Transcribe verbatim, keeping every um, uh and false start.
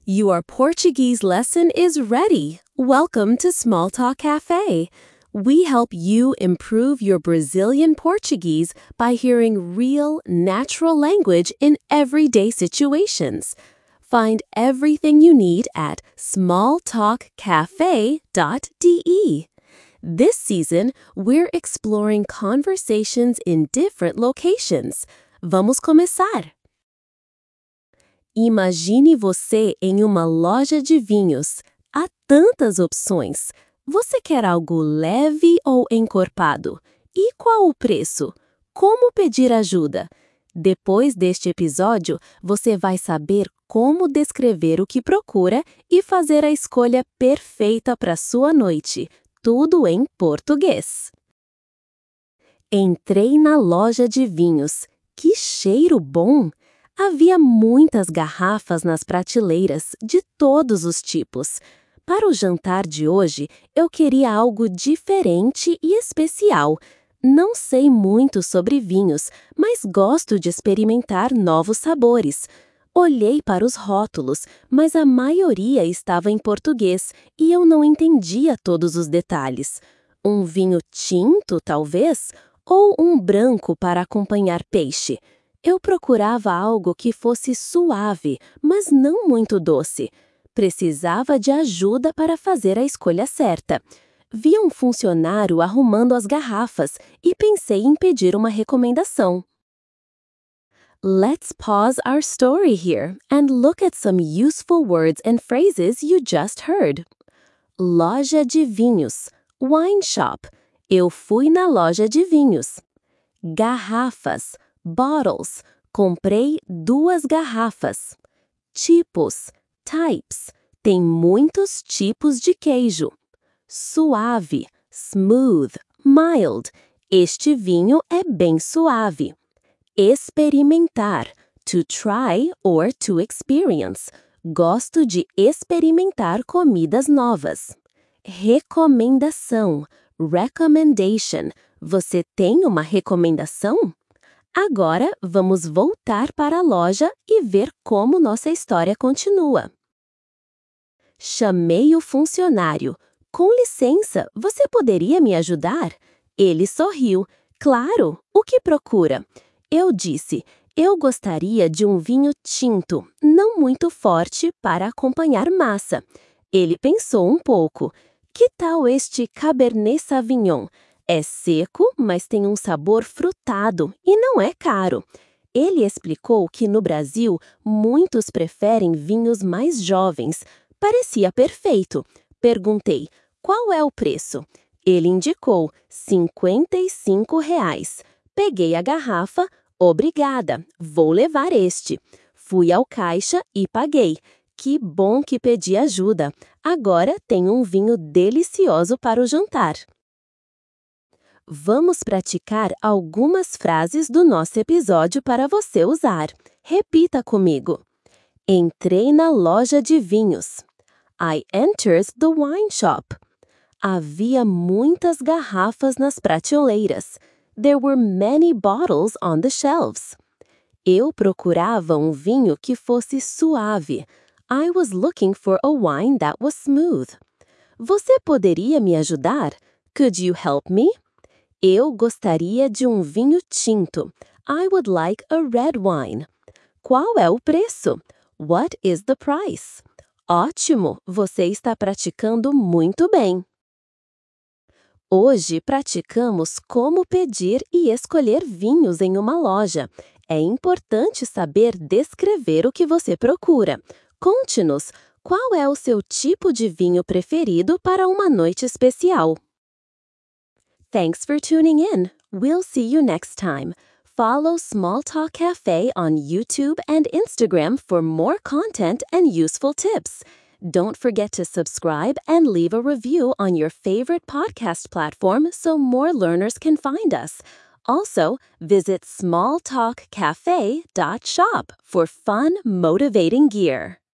Your Portuguese lesson is ready. Welcome to Small Talk Cafe. We help you improve your Brazilian Portuguese by hearing real, natural language in everyday situations. Find everything you need at small talk cafe dot d e. This season, we're exploring conversations in different locations. Vamos começar! Imagine você em uma loja de vinhos. Há tantas opções. Você quer algo leve ou encorpado? E qual o preço? Como pedir ajuda? Depois deste episódio, você vai saber como descrever o que procura e fazer a escolha perfeita para sua noite. Tudo em português. Entrei na loja de vinhos. Que cheiro bom! Havia muitas garrafas nas prateleiras, de todos os tipos. Para o jantar de hoje, eu queria algo diferente e especial. Não sei muito sobre vinhos, mas gosto de experimentar novos sabores. Olhei para os rótulos, mas a maioria estava em português e eu não entendia todos os detalhes. Um vinho tinto, talvez? Ou um branco para acompanhar peixe? Eu procurava algo que fosse suave, mas não muito doce. Precisava de ajuda para fazer a escolha certa. Vi um funcionário arrumando as garrafas e pensei em pedir uma recomendação. Let's pause our story here and look at some useful words and phrases you just heard. Loja de vinhos, wine shop. Eu fui na loja de vinhos. Garrafas, bottles. Comprei duas garrafas. Tipos, types. Tem muitos tipos de queijo. Suave, smooth, mild. Este vinho é bem suave. Experimentar, to try or to experience. Gosto de experimentar comidas novas. Recomendação, recommendation. Você tem uma recomendação? Agora, vamos voltar para a loja e ver como nossa história continua. Chamei o funcionário. Com licença, você poderia me ajudar? Ele sorriu. Claro, o que procura? Eu disse, eu gostaria de um vinho tinto, não muito forte, para acompanhar massa. Ele pensou um pouco. Que tal este Cabernet Sauvignon? É seco, mas tem um sabor frutado e não é caro. Ele explicou que no Brasil, muitos preferem vinhos mais jovens. Parecia perfeito. Perguntei, qual é o preço? Ele indicou, cinquenta e cinco reais. Peguei a garrafa, obrigada, vou levar este. Fui ao caixa e paguei. Que bom que pedi ajuda. Agora tenho um vinho delicioso para o jantar. Vamos praticar algumas frases do nosso episódio para você usar. Repita comigo. Entrei na loja de vinhos. I entered the wine shop. Havia muitas garrafas nas prateleiras. There were many bottles on the shelves. Eu procurava um vinho que fosse suave. I was looking for a wine that was smooth. Você poderia me ajudar? Could you help me? Eu gostaria de um vinho tinto. I would like a red wine. Qual é o preço? What is the price? Ótimo! Você está praticando muito bem. Hoje praticamos como pedir e escolher vinhos em uma loja. É importante saber descrever o que você procura. Conte-nos, qual é o seu tipo de vinho preferido para uma noite especial? Thanks for tuning in. We'll see you next time. Follow Small Talk Cafe on YouTube and Instagram for more content and useful tips. Don't forget to subscribe and leave a review on your favorite podcast platform so more learners can find us. Also, visit small talk cafe dot shop for fun, motivating gear.